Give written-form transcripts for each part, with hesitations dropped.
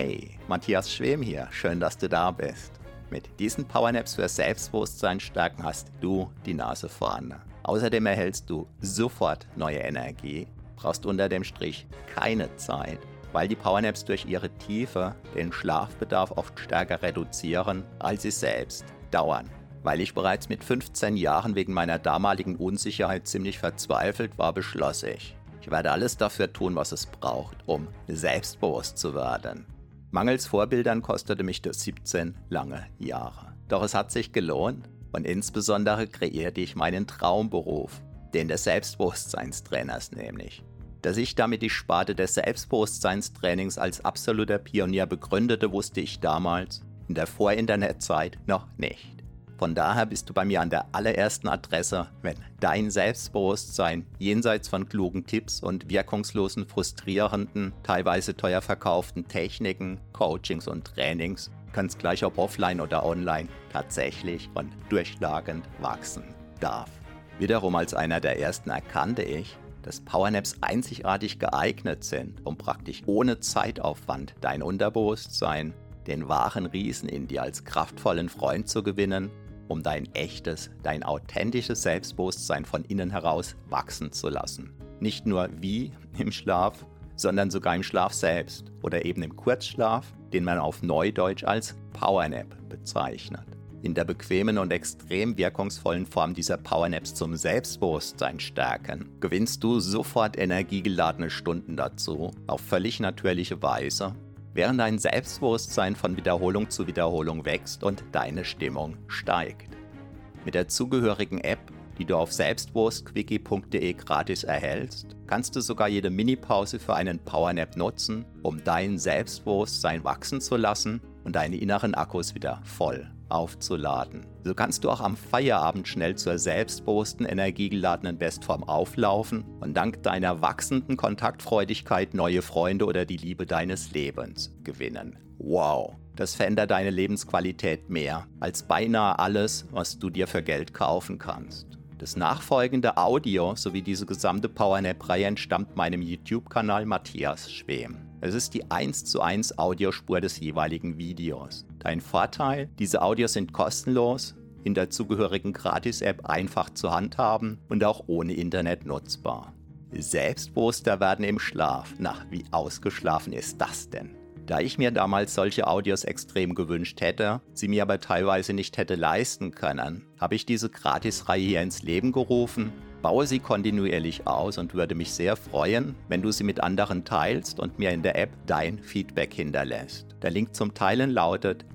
Hey, Matthias Schwem hier, schön, dass du da bist. Mit diesen Powernaps für Selbstbewusstsein stärken hast du die Nase vorne. Außerdem erhältst du sofort neue Energie, brauchst unter dem Strich keine Zeit, weil die Powernaps durch ihre Tiefe den Schlafbedarf oft stärker reduzieren, als sie selbst dauern. Weil ich bereits mit 15 Jahren wegen meiner damaligen Unsicherheit ziemlich verzweifelt war, beschloss ich werde alles dafür tun, was es braucht, um selbstbewusst zu werden. Mangels Vorbildern kostete mich das 17 lange Jahre. Doch es hat sich gelohnt und insbesondere kreierte ich meinen Traumberuf, den des Selbstbewusstseinstrainers nämlich. Dass ich damit die Sparte des Selbstbewusstseinstrainings als absoluter Pionier begründete, wusste ich damals in der Vor-Internet-Zeit noch nicht. Von daher bist du bei mir an der allerersten Adresse, wenn dein Selbstbewusstsein jenseits von klugen Tipps und wirkungslosen, frustrierenden, teilweise teuer verkauften Techniken, Coachings und Trainings, ganz gleich ob offline oder online, tatsächlich und durchschlagend wachsen darf. Wiederum als einer der ersten erkannte ich, dass Powernaps einzigartig geeignet sind, um praktisch ohne Zeitaufwand dein Unterbewusstsein, den wahren Riesen in dir als kraftvollen Freund zu gewinnen, um dein echtes, dein authentisches Selbstbewusstsein von innen heraus wachsen zu lassen. Nicht nur wie im Schlaf, sondern sogar im Schlaf selbst oder eben im Kurzschlaf, den man auf Neudeutsch als Powernap bezeichnet. In der bequemen und extrem wirkungsvollen Form dieser Powernaps zum Selbstbewusstsein stärken, gewinnst du sofort energiegeladene Stunden dazu, auf völlig natürliche Weise, während dein Selbstbewusstsein von Wiederholung zu Wiederholung wächst und deine Stimmung steigt. Mit der zugehörigen App, die du auf selbstbewusstquickie.de gratis erhältst, kannst du sogar jede Minipause für einen Powernap nutzen, um dein Selbstbewusstsein wachsen zu lassen und deine inneren Akkus wieder voll aufzuladen. So kannst du auch am Feierabend schnell zur selbstbewussten, energiegeladenen Bestform auflaufen und dank deiner wachsenden Kontaktfreudigkeit neue Freunde oder die Liebe deines Lebens gewinnen. Wow, das verändert deine Lebensqualität mehr als beinahe alles, was du dir für Geld kaufen kannst. Das nachfolgende Audio sowie diese gesamte Powernap-Reihe entstammt meinem YouTube-Kanal Matthias Schwem. Es ist die 1:1 Audiospur des jeweiligen Videos. Dein Vorteil, diese Audios sind kostenlos, in der zugehörigen Gratis-App einfach zu handhaben und auch ohne Internet nutzbar. Selbstbewusster werden im Schlaf. Na, wie ausgeschlafen ist das denn? Da ich mir damals solche Audios extrem gewünscht hätte, sie mir aber teilweise nicht hätte leisten können, habe ich diese Gratisreihe hier ins Leben gerufen, baue sie kontinuierlich aus und würde mich sehr freuen, wenn du sie mit anderen teilst und mir in der App dein Feedback hinterlässt. Der Link zum Teilen lautet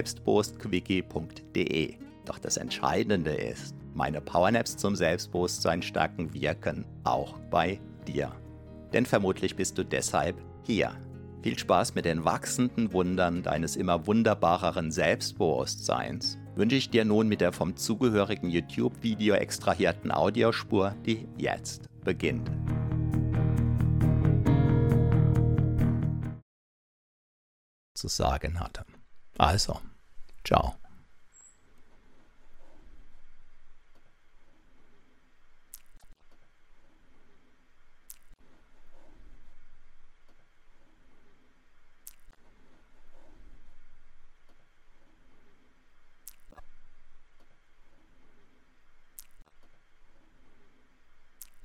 selbstbewusstquickie.de. Doch das Entscheidende ist, meine Powernaps zum Selbstbewusstsein stärken wirken auch bei dir. Denn vermutlich bist du deshalb hier. Viel Spaß mit den wachsenden Wundern deines immer wunderbareren Selbstbewusstseins wünsche ich dir nun mit der vom zugehörigen YouTube-Video extrahierten Audiospur, die jetzt beginnt. Zu sagen hatte. Also, ciao.